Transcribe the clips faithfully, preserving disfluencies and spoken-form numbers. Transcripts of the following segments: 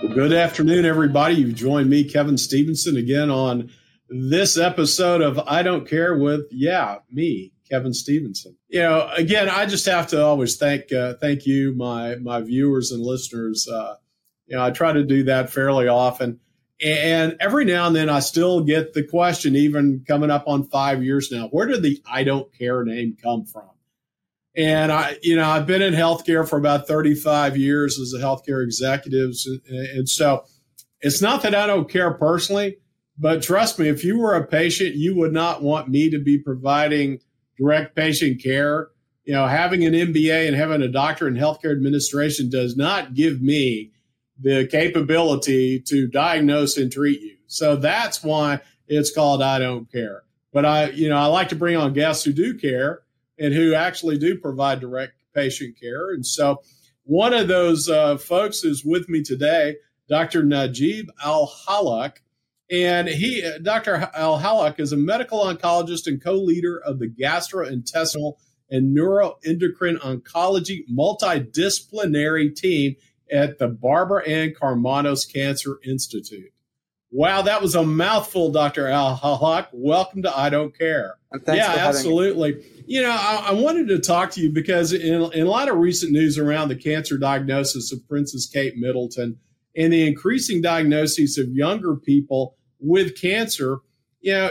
Good afternoon, everybody. You've joined me, Kevin Stevenson, again on this episode of I Don't Care with, yeah, me, Kevin Stevenson. You know, again, I just have to always thank uh, thank you, my my viewers and listeners. Uh, you know, I try to do that fairly often. And every now and then I still get the question, even coming up on five years now, where did the I Don't Care name come from? And I, you know, I've been in healthcare for about thirty-five years as a healthcare executive. And, and so it's not that I don't care personally, but trust me, if you were a patient, you would not want me to be providing direct patient care. You know, having an M B A and having a doctorate in healthcare administration does not give me the capability to diagnose and treat you. So that's why it's called I Don't Care. But I, you know, I like to bring on guests who do care and who actually do provide direct patient care. And so one of those uh, folks is with me today, Doctor Najib Al-Halak. And he, Doctor Al-Halak is a medical oncologist and co-leader of the gastrointestinal and neuroendocrine oncology multidisciplinary team at the Barbara Ann Karmanos Cancer Institute. Wow, that was a mouthful, Doctor Al-Halak. Welcome to I Don't Care. And thanks yeah, for having absolutely. Me. You know, I, I wanted to talk to you because in, in a lot of recent news around the cancer diagnosis of Princess Kate Middleton and the increasing diagnoses of younger people with cancer, you know,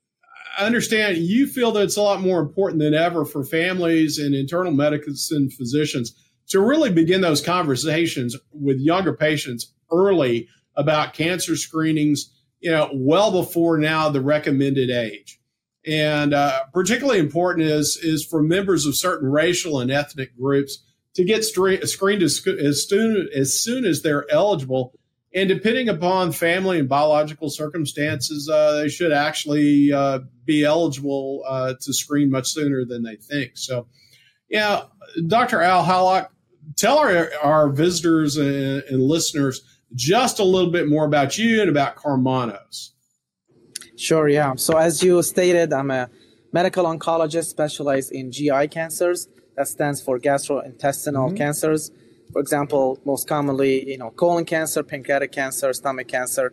I understand you feel that it's a lot more important than ever for families and internal medicine physicians to really begin those conversations with younger patients early about cancer screenings, you know, well before now the recommended age. And uh, particularly important is, is for members of certain racial and ethnic groups to get stre- screened as, as, soon, as soon as they're eligible. And depending upon family and biological circumstances, uh, they should actually uh, be eligible uh, to screen much sooner than they think. So, yeah, Doctor Al-Halak, tell our, our visitors and, and listeners just a little bit more about you and about Karmanos. Sure, yeah. So as you stated, I'm a medical oncologist specialized in G I cancers. That stands for gastrointestinal mm-hmm. cancers. For example, most commonly, you know, colon cancer, pancreatic cancer, stomach cancer.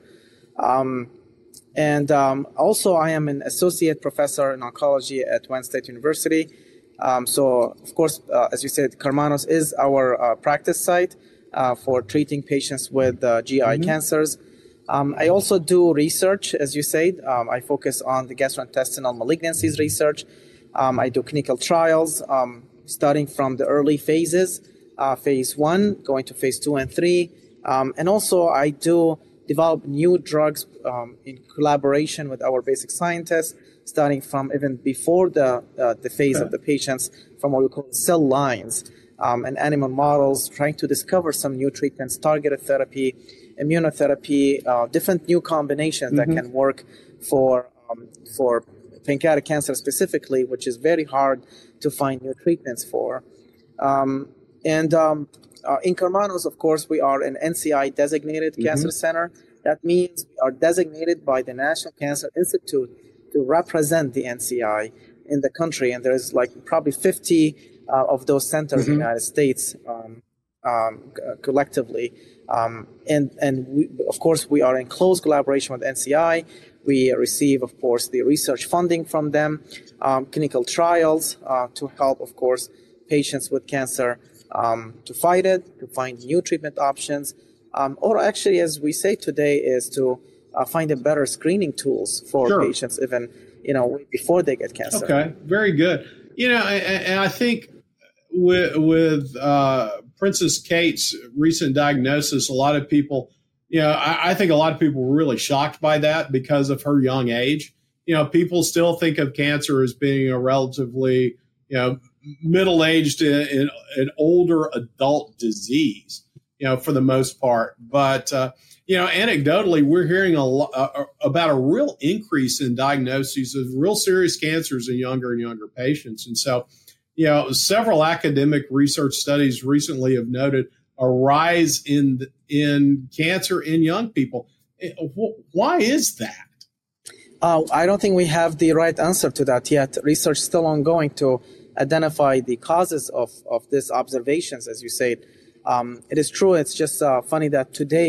Um, and um, also, I am an associate professor in oncology at Wayne State University. Um, so, of course, uh, as you said, Karmanos is our uh, practice site uh, for treating patients with uh, G I mm-hmm. cancers. Um, I also do research, as you said. Um, I focus on the gastrointestinal malignancies research. Um, I do clinical trials, um, starting from the early phases, uh, phase one, going to phase two and three. Um, and also, I do develop new drugs um, in collaboration with our basic scientists, starting from even before the uh, the phase okay. of the patients, from what we call cell lines um, and animal models, trying to discover some new treatments, targeted therapy, immunotherapy, uh, different new combinations mm-hmm. that can work for um, for pancreatic cancer specifically, which is very hard to find new treatments for. Um, and um, uh, in Karmanos, of course, we are an N C I designated mm-hmm. cancer center. That means we are designated by the National Cancer Institute to represent the N C I in the country. And there's like probably fifty uh, of those centers mm-hmm. in the United States um, um, collectively. Um, and, and we, of course, we are in close collaboration with N C I. We receive, of course, the research funding from them, um, clinical trials uh, to help, of course, patients with cancer um, to fight it, to find new treatment options, um, or actually, as we say today, is to uh, find a better screening tools for sure. patients even, you know, before they get cancer. Okay, very good. You know, and, and I think with, with uh, Princess Kate's recent diagnosis, a lot of people, you know, I, I think a lot of people were really shocked by that because of her young age. You know, people still think of cancer as being a relatively, you know, middle-aged and an older adult disease, you know, for the most part. But, uh, you know, anecdotally, we're hearing a lo- uh, about a real increase in diagnoses of real serious cancers in younger and younger patients. And so, you know, several academic research studies recently have noted a rise in in cancer in young people. Why is that? Uh, I don't think we have the right answer to that yet. Research is still ongoing to identify the causes of, of these observations, as you said. Um, it is true. It's just uh, funny that today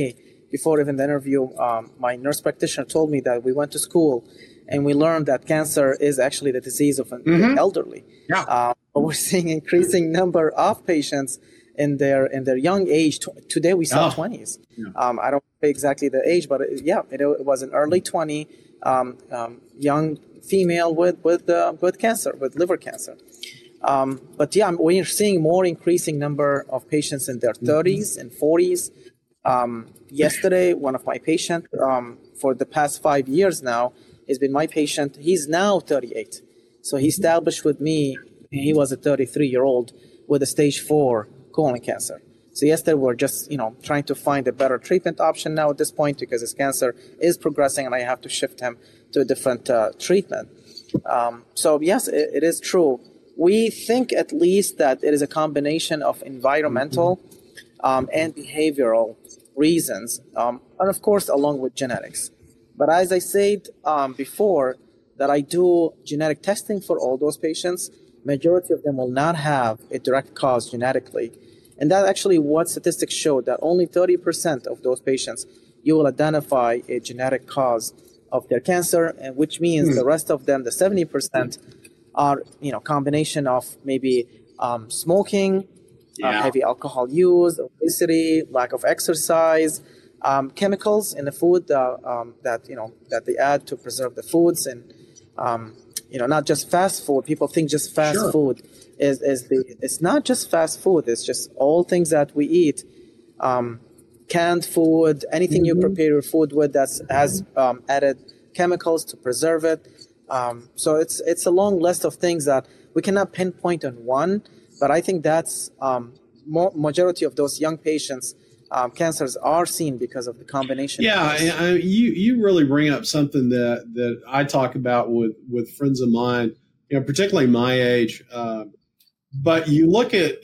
before even the interview, um, my nurse practitioner told me that we went to school and we learned that cancer is actually the disease of an Mm-hmm. elderly. Yeah. Uh, but we're seeing increasing number of patients in their in their young age. Today we saw Oh. twenties. Yeah. Um, I don't know exactly the age, but it, yeah, it, it was an early twenty um, um, young female with with uh, with cancer, with liver cancer. Um, but yeah, we're seeing more increasing number of patients in their thirties and forties. Um, yesterday, one of my patients um, for the past five years now has been my patient. He's now thirty-eight. So he established with me, he was a thirty-three-year-old with a stage four colon cancer. So yesterday we're just, you know, trying to find a better treatment option now at this point because his cancer is progressing and I have to shift him to a different uh, treatment. Um, so yes, it, it is true. We think at least that it is a combination of environmental um, and behavioral reasons, um, and of course along with genetics. But as I said um, before, that I do genetic testing for all those patients, majority of them will not have a direct cause genetically. And that's actually what statistics show, that only thirty percent of those patients, you will identify a genetic cause of their cancer, and which means mm. the rest of them, the seventy percent, are, you know, combination of maybe um, smoking, yeah. uh, heavy alcohol use, obesity, lack of exercise, um, chemicals in the food uh, um, that, you know, that they add to preserve the foods, and um, you know, not just fast food. People think just fast sure. food is, is the, it's not just fast food. It's just all things that we eat, um, canned food, anything mm-hmm. you prepare your food with that has um, added chemicals to preserve it. Um, so it's it's a long list of things that we cannot pinpoint on one, but I think that's um, more, majority of those young patients, um, cancers are seen because of the combination. Yeah, I, you you really bring up something that, that I talk about with, with friends of mine, you know, particularly my age. Uh, but you look at,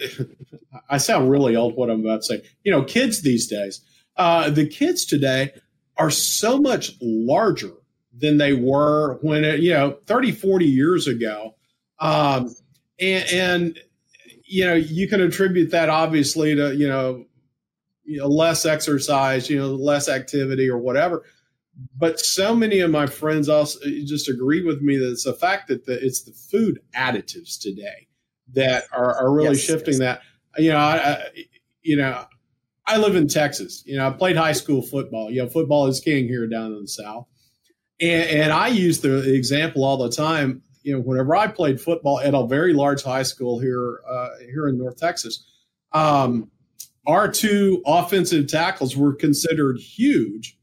I sound really old what I'm about to say. You know, kids these days, uh, the kids today are so much larger than they were when, it, you know, thirty, forty years ago. Um, and, and, you know, you can attribute that obviously to, you know, you know, less exercise, you know, less activity or whatever. But so many of my friends also just agree with me that it's the fact that the, it's the food additives today that are, are really yes, shifting yes. that. You know, I, I, you know, I live in Texas. You know, I played high school football. You know, football is king here down in the South. And, and I use the example all the time. You know, whenever I played football at a very large high school here, uh, here in North Texas, um, our two offensive tackles were considered huge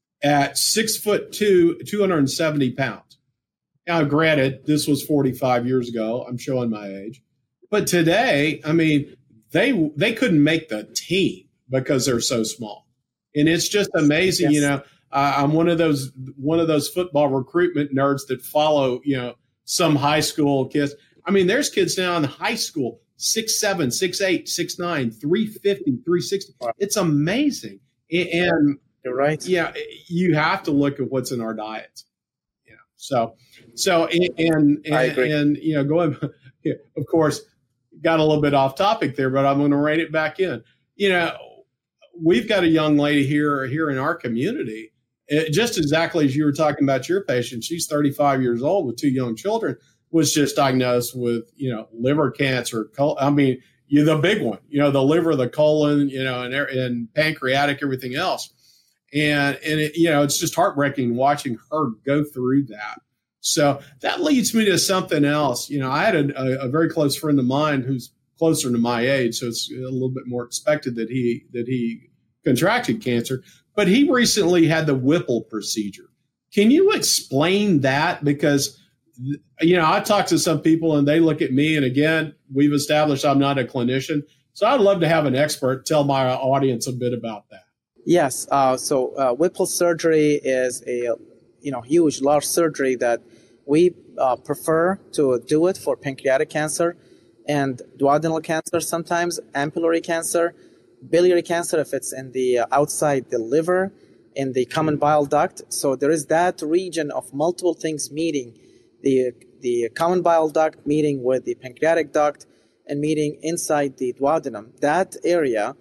at six foot two, two hundred seventy pounds. Now, granted, this was forty-five years ago. I'm showing my age. But today, I mean, they they couldn't make the team because they're so small. And it's just amazing, yes. you know. Uh, I'm one of those one of those football recruitment nerds that follow, you know, some high school kids. I mean, there's kids now in high school, six seven, six eight, six nine, three fifty, three sixty. It's amazing. And you're right. Yeah, you have to look at what's in our diets. You know, so so and and, and, and you know, going of course, got a little bit off topic there, but I'm going to rein it back in. You know, we've got a young lady here here in our community. It, just exactly as you were talking about your patient, she's thirty-five years old with two young children, was just diagnosed with, you know, liver cancer. Col- I mean, you the big one, you know, the liver, the colon, you know, and, and pancreatic, everything else. And, and it, you know, it's just heartbreaking watching her go through that. So that leads me to something else. You know, I had a, a very close friend of mine who's closer to my age, so it's a little bit more expected that he that he contracted cancer. But he recently had the Whipple procedure. Can you explain that? Because, you know, I talk to some people and they look at me, and again, we've established I'm not a clinician. So I'd love to have an expert tell my audience a bit about that. Yes. Uh, so uh, Whipple surgery is a, you know, huge, large surgery that we uh, prefer to do it for pancreatic cancer and duodenal cancer, sometimes ampullary cancer, biliary cancer if it's in the uh, outside the liver, in the common bile duct. So there is that region of multiple things meeting, the the common bile duct meeting with the pancreatic duct and meeting inside the duodenum. That area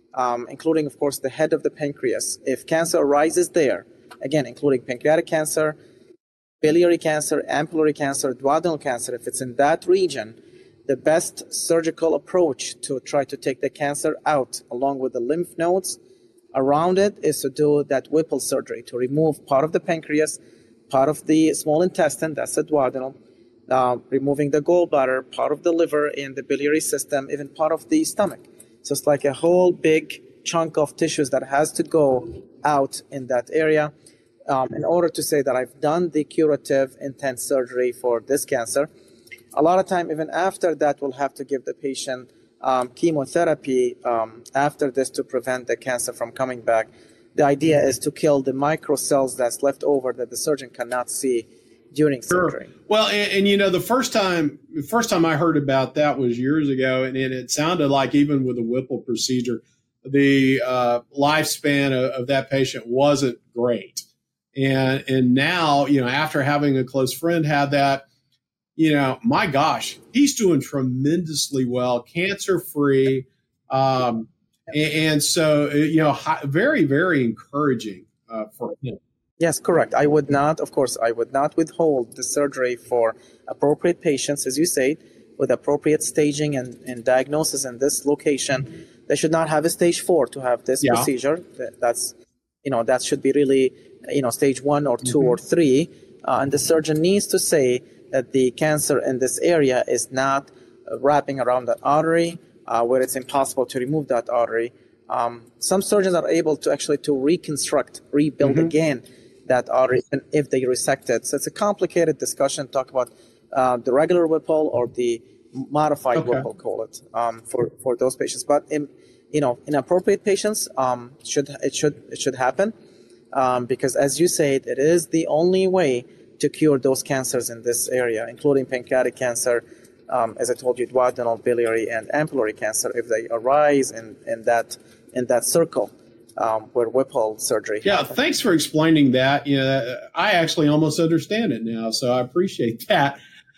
um, including, of course, the head of the pancreas. If cancer arises there, again, including pancreatic cancer, biliary cancer, ampullary cancer, duodenal cancer, if it's in that region, the best surgical approach to try to take the cancer out, along with the lymph nodes around it, is to do that Whipple surgery, to remove part of the pancreas, part of the small intestine, that's the duodenal, uh, removing the gallbladder, part of the liver and the biliary system, even part of the stomach. So it's like a whole big chunk of tissues that has to go out in that area um, in order to say that I've done the curative intent surgery for this cancer. A lot of time, even after that, we'll have to give the patient um, chemotherapy um, after this to prevent the cancer from coming back. The idea is to kill the microcells that's left over that the surgeon cannot see during surgery. Sure. Well, and, and you know, the first time, the first time I heard about that was years ago, and, and it sounded like even with the Whipple procedure, the uh, lifespan of, of that patient wasn't great. And and now, you know, after having a close friend have that, you know, my gosh, he's doing tremendously well, cancer-free. Um, and, and so, you know, very, very encouraging uh, for him. Yes, correct. I would not, of course, I would not withhold the surgery for appropriate patients, as you say, with appropriate staging and, and diagnosis in this location. They should not have a stage four to have this yeah. procedure. That's, you know, that should be really, you know, stage one or two mm-hmm. or three. Uh, and the surgeon needs to say that the cancer in this area is not uh, wrapping around that artery, uh, where it's impossible to remove that artery. Um, some surgeons are able to actually to reconstruct, rebuild mm-hmm. again that artery, and if they resect it. So it's a complicated discussion. Talk about uh, the regular Whipple or the modified okay. Whipple, call it, um, for for those patients. But in you know, in appropriate patients, um, should it should it should happen um, because, as you said, it is the only way to cure those cancers in this area, including pancreatic cancer, um, as I told you, duodenal, biliary, and ampullary cancer, if they arise in, in that in that circle um, where Whipple surgery Yeah, happens. Thanks for explaining that. You know, I actually almost understand it now, so I appreciate that.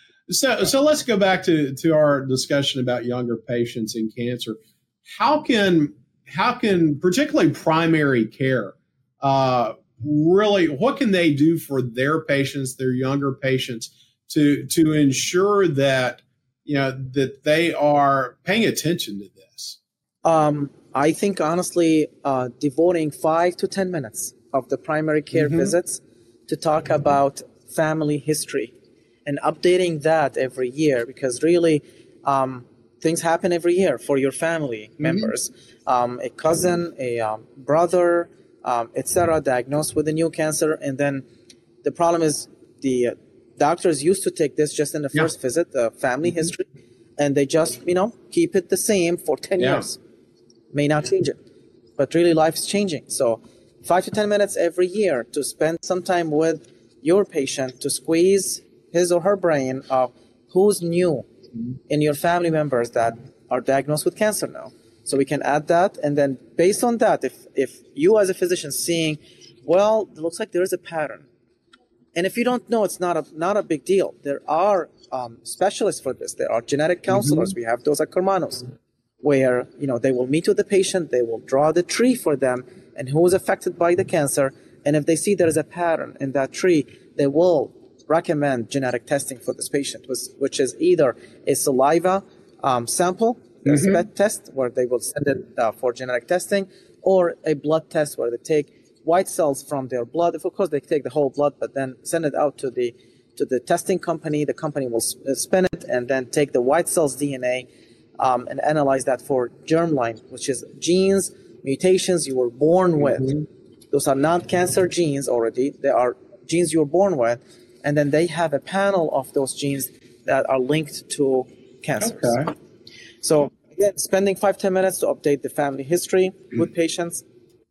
So, so let's go back to, to our discussion about younger patients and cancer. How can how can particularly primary care uh, really, what can they do for their patients, their younger patients, to to ensure that you know that they are paying attention to this? Um, I think honestly, uh, devoting five to ten minutes of the primary care mm-hmm. visits to talk about family history and updating that every year, because really um, things happen every year for your family mm-hmm. members. Um, a cousin, a um, brother, um, et cetera, diagnosed with a new cancer. And then the problem is the uh, doctors used to take this just in the first yeah. visit, the family mm-hmm. history, and they just, you know, keep it the same for ten yeah. years. May not change it. But really life is changing. So five to ten minutes every year to spend some time with your patient to squeeze his or her brain of who's new in your family members that are diagnosed with cancer now. So we can add that, and then based on that, if if you as a physician seeing, well, it looks like there is a pattern, and if you don't know, it's not a not a big deal. There are um, specialists for this. There are genetic counselors. Mm-hmm. We have those at Kermanos, where you know they will meet with the patient, they will draw the tree for them, and who is affected by the cancer, and if they see there is a pattern in that tree, they will recommend genetic testing for this patient, which, which is either a saliva um, sample, mm-hmm. a spit test, where they will send it uh, for genetic testing, or a blood test where they take white cells from their blood. Of course, they take the whole blood, but then send it out to the to the testing company. The company will spin it and then take the white cells D N A um, and analyze that for germline, which is genes, mutations you were born with. Mm-hmm. Those are not cancer genes already. They are genes you were born with. And then they have a panel of those genes that are linked to cancers. Okay. So again, spending five, ten minutes to update the family history mm. with patients.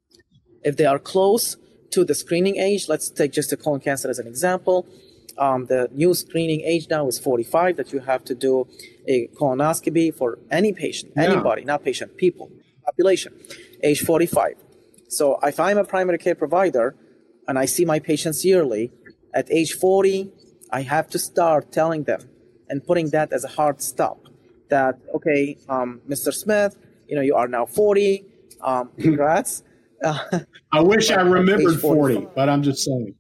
If they are close to the screening age, let's take just the colon cancer as an example. Um, the new screening age now is forty-five, that you have to do a colonoscopy for any patient, yeah. anybody, not patient, people, population, age forty-five. So if I'm a primary care provider and I see my patients yearly, at age forty, I have to start telling them and putting that as a hard stop that, okay, um, Mister Smith, you know, you are now forty. Um, congrats. Uh, I wish I remembered forty, but I'm just saying.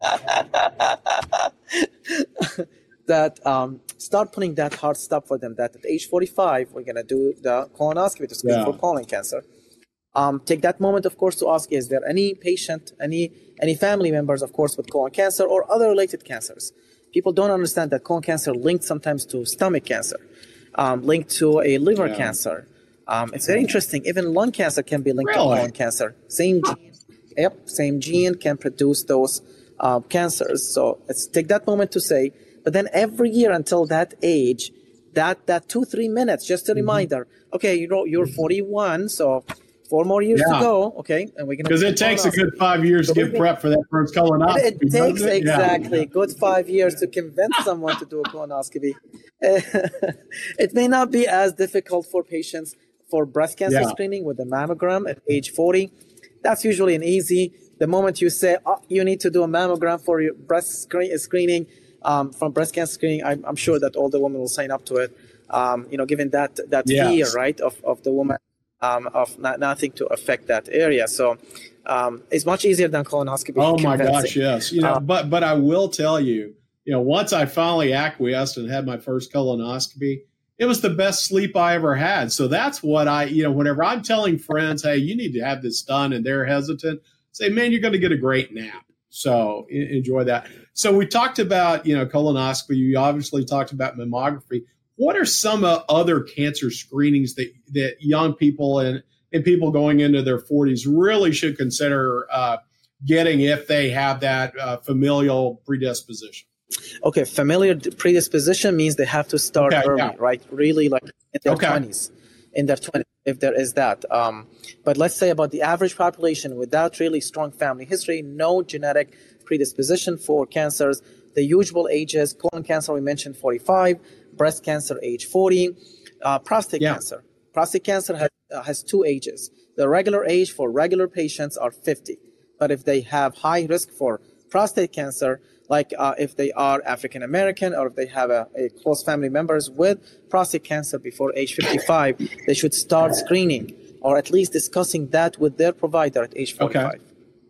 that um, start putting that hard stop for them that at age forty-five, we're going to do the colonoscopy to screen yeah. for colon cancer. Um, take that moment, of course, to ask, is there any patient, any any family members, of course, with colon cancer or other related cancers? People don't understand that colon cancer linked sometimes to stomach cancer, um, linked to a liver yeah. cancer. Um, it's very interesting. Even lung cancer can be linked really? to colon cancer. Same gene, yep, same gene can produce those uh, cancers. So let's take that moment to say, but then every year until that age, that that two, three minutes, just a mm-hmm. reminder, okay, you know, you're forty-one, so four more years yeah. to go, okay? And we're gonna because it takes a good five years so to get prep for that first colonoscopy. It, it takes it? exactly yeah. good five years to convince someone to do a colonoscopy. It may not be as difficult for patients for breast cancer yeah. screening with the mammogram at age forty. That's usually an easy. The moment you say, oh, you need to do a mammogram for your breast screen, screening um, from breast cancer screening, I'm, I'm sure that all the women will sign up to it. Um, you know, given that that yes. fear, right, of, of the woman. Um, of not, nothing to affect that area, so um, it's much easier than colonoscopy. Oh my gosh, yes. You know, uh, but but I will tell you, you know, once I finally acquiesced and had my first colonoscopy, it was the best sleep I ever had. So that's what I, you know, whenever I'm telling friends, hey, you need to have this done, and they're hesitant, say, man, you're going to get a great nap. So enjoy that. So we talked about, you know, colonoscopy. You obviously talked about mammography. What are some uh, other cancer screenings that, that young people and, and people going into their forties really should consider uh, getting if they have that uh, familial predisposition? Okay, familial predisposition means they have to start okay, early, yeah. right? Really like in their okay. twenties, in their twenties, if there is that. Um, but let's say about the average population without really strong family history, no genetic predisposition for cancers, the usual ages, colon cancer, we mentioned forty-five, breast cancer, age forty, uh, prostate yeah. cancer. Prostate cancer has, uh, has two ages. The regular age for regular patients are fifty. But if they have high risk for prostate cancer, like uh, if they are African American or if they have a, a close family members with prostate cancer before age fifty-five, they should start screening or at least discussing that with their provider at age forty-five. Okay.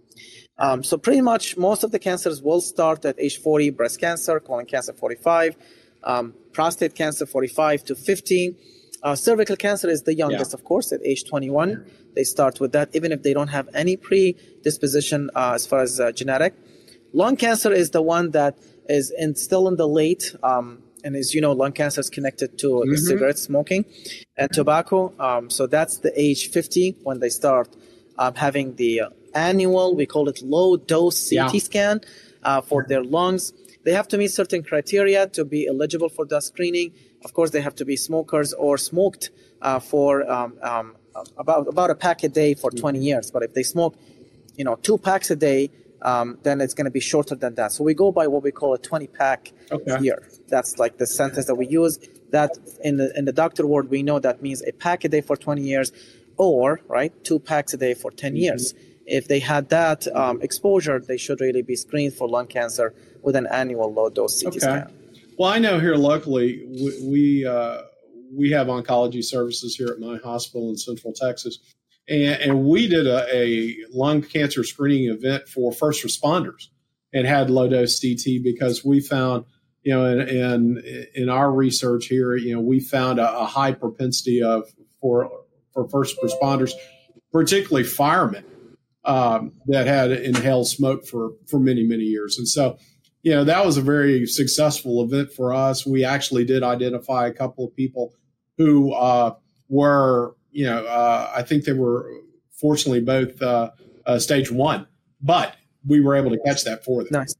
Um, so pretty much most of the cancers will start at age forty, breast cancer, colon cancer forty-five, um, prostate cancer forty-five to fifty. Uh, cervical cancer is the youngest, yeah. of course, at age twenty-one. They start with that, even if they don't have any predisposition uh, as far as uh, genetic. Lung cancer is the one that is in, still in the late, um, and as you know, lung cancer is connected to mm-hmm. cigarette smoking and tobacco. Um, so that's the age fifty when they start um, having the uh, annual, we call it low-dose C T yeah. scan uh, for their lungs. They have to meet certain criteria to be eligible for that screening. Of course, they have to be smokers or smoked uh, for um, um, about about a pack a day for twenty years. But if they smoke, you know, two packs a day, um, then it's going to be shorter than that. So we go by what we call a twenty pack okay. a year. That's like the sentence that we use. That in the in the doctor world, we know that means a pack a day for twenty years, or right two packs a day for ten mm-hmm. years. If they had that um, exposure, they should really be screened for lung cancer with an annual low-dose C T okay. scan. Well, I know here locally, we we, uh, we have oncology services here at my hospital in Central Texas, and, and we did a, a lung cancer screening event for first responders and had low-dose C T because we found, you know, in, in, in our research here, you know, we found a, a high propensity of for for first responders, particularly firemen. Um, that had inhaled smoke for, for many, many years. And so, you know, that was a very successful event for us. We actually did identify a couple of people who uh, were, you know, uh, I think they were fortunately both uh, uh, stage one, but we were able to catch that for them. Nice.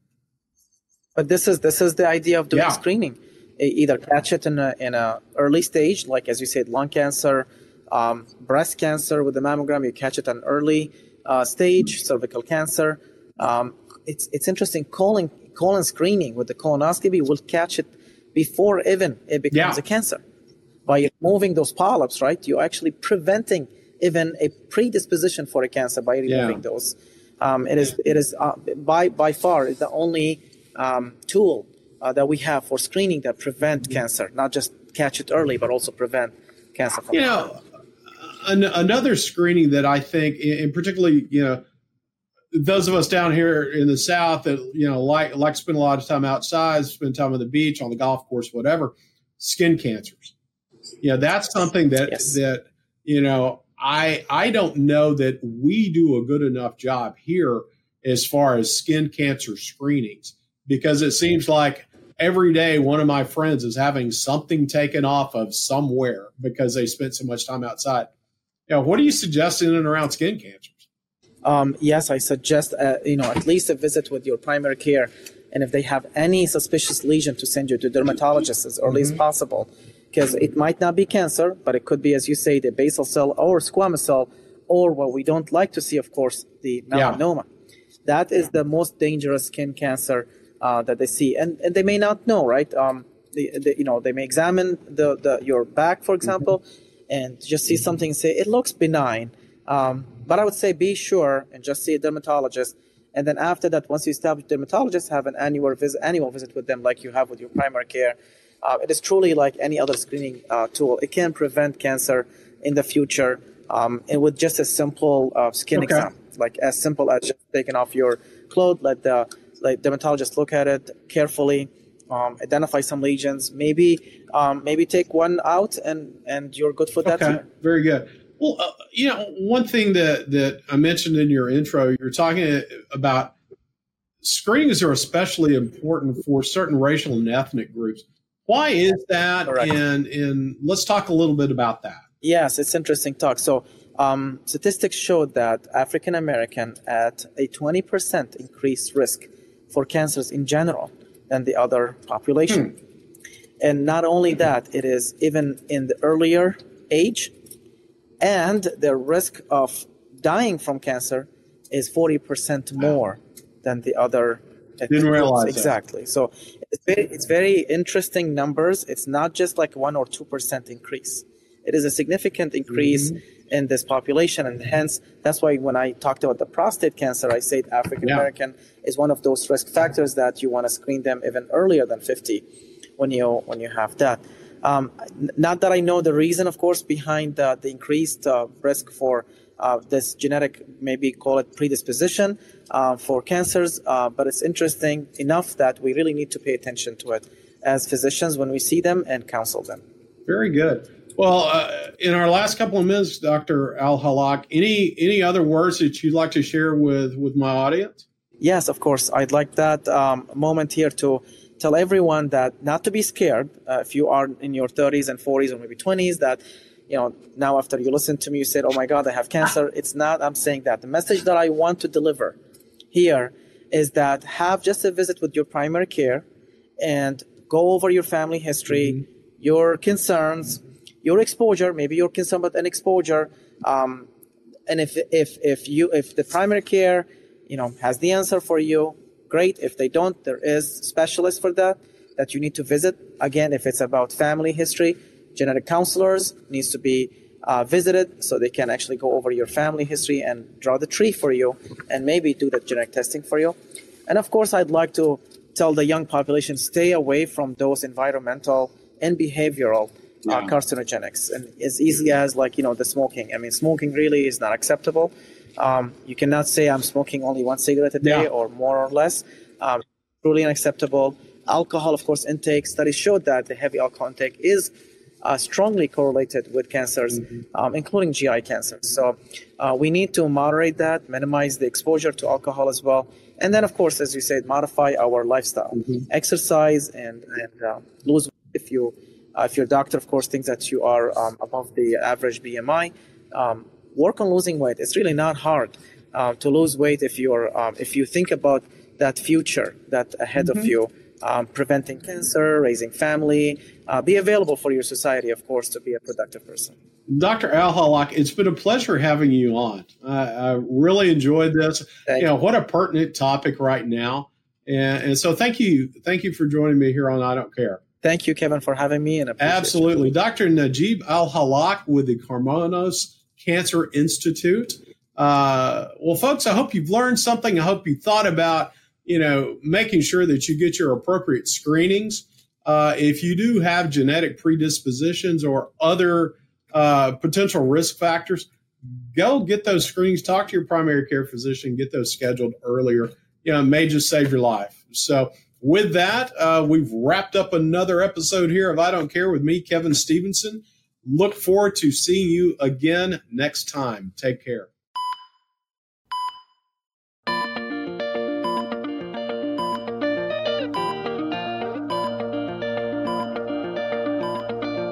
But this is this is the idea of doing yeah. screening. Either catch it in a in a early stage, like as you said, lung cancer, um, breast cancer with the mammogram, you catch it an early Uh, stage, cervical cancer. Um, it's it's interesting. Colon colon screening with the colonoscopy will catch it before even it becomes yeah. a cancer. By removing those polyps, right, you're actually preventing even a predisposition for a cancer by removing yeah. those. Um, it is it is uh, by by far the only um, tool uh, that we have for screening that prevent mm-hmm. cancer, not just catch it early, but also prevent cancer from you know, an, another screening that I think, and particularly, you know, those of us down here in the South that, you know, like like to spend a lot of time outside, spend time on the beach, on the golf course, whatever, skin cancers. You know, that's something that yes. that, you know, I I don't know that we do a good enough job here as far as skin cancer screenings, because it seems like every day one of my friends is having something taken off of somewhere because they spent so much time outside. You know, what are you suggesting in and around skin cancers? Um, yes, I suggest, uh, you know, at least a visit with your primary care. And if they have any suspicious lesion, to send you to dermatologists as early mm-hmm. as possible. Because it might not be cancer, but it could be, as you say, the basal cell or squamous cell, or what we don't like to see, of course, the melanoma. Yeah. That is the most dangerous skin cancer uh, that they see. And, and they may not know, right? Um, the, the, you know, they may examine the, the your back, for example, mm-hmm. and just see something and say, it looks benign. Um, but I would say be sure and just see a dermatologist. And then after that, once you establish dermatologist, have an annual visit, annual visit with them like you have with your primary care. Uh, it is truly like any other screening uh, tool. It can prevent cancer in the future, um, and with just a simple uh, skin okay. exam, like as simple as just taking off your clothes, let the like dermatologist look at it carefully, um, identify some lesions, maybe um, maybe take one out, and, and you're good for that. Okay, year. Very good. Well, uh, you know, one thing that, that I mentioned in your intro, you're talking about screenings are especially important for certain racial and ethnic groups. Why is that? Correct. And and let's talk a little bit about that. Yes, it's interesting talk. So um, statistics showed that African American at a twenty percent increased risk for cancers in general than the other population. Hmm. And not only that, it is even in the earlier age, and the risk of dying from cancer is forty percent more wow. than the other. Didn't realize exactly. That. So it's very, it's very interesting numbers. It's not just like one or two percent increase. It is a significant increase mm-hmm. in this population, and hence that's why when I talked about the prostate cancer, I said African American yeah. is one of those risk factors that you want to screen them even earlier than fifty when you when you have that. Um, not that I know the reason, of course, behind the, the increased uh, risk for uh, this genetic, maybe call it predisposition uh, for cancers, uh, but it's interesting enough that we really need to pay attention to it as physicians when we see them and counsel them. Very good. Well, uh, in our last couple of minutes, Doctor Al-Halak, any any other words that you'd like to share with, with my audience? Yes, of course. I'd like that um, moment here to tell everyone that not to be scared uh, if you are in your thirties and forties or maybe twenties, that, you know, now after you listen to me, you said, oh my God, I have cancer. It's not, I'm saying that. The message that I want to deliver here is that have just a visit with your primary care and go over your family history, mm-hmm. your concerns, your exposure, maybe you're concerned about an exposure. Um, and if, if, if you, if the primary care, you know, has the answer for you, great. If they don't, there is specialists for that that you need to visit. Again, if it's about family history, genetic counselors needs to be uh, visited so they can actually go over your family history and draw the tree for you and maybe do the genetic testing for you. And of course, I'd like to tell the young population, stay away from those environmental and behavioral uh, yeah. carcinogenics. And as easy as like, you know, the smoking. I mean, smoking really is not acceptable. Um, you cannot say I'm smoking only one cigarette a day yeah. or more or less. Um, truly unacceptable. Alcohol, of course, intake. Studies showed that the heavy alcohol intake is uh, strongly correlated with cancers, mm-hmm. um, including G I cancers. So uh, we need to moderate that, minimize the exposure to alcohol as well. And then, of course, as you said, modify our lifestyle. Mm-hmm. Exercise and, and uh, lose weight if you, uh, if your doctor, of course, thinks that you are um, above the average B M I. Um, Work on losing weight. It's really not hard uh, to lose weight if you're um, if you think about that future that ahead mm-hmm. of you, um, preventing cancer, raising family, uh, be available for your society, of course, to be a productive person. Doctor Al-Halak, it's been a pleasure having you on. Uh, I really enjoyed this. Thank you know, you. What a pertinent topic right now. And, and so thank you. Thank you for joining me here on I Don't Care. Thank you, Kevin, for having me. And absolutely. You. Doctor Najib Al-Halak with the Karmanos Cancer Institute. Uh, well, folks, I hope you've learned something. I hope you thought about, you know, making sure that you get your appropriate screenings. Uh, if you do have genetic predispositions or other uh, potential risk factors, go get those screenings, talk to your primary care physician, get those scheduled earlier. You know, it may just save your life. So with that, uh, we've wrapped up another episode here of I Don't Care with me, Kevin Stevenson. Look forward to seeing you again next time. Take care.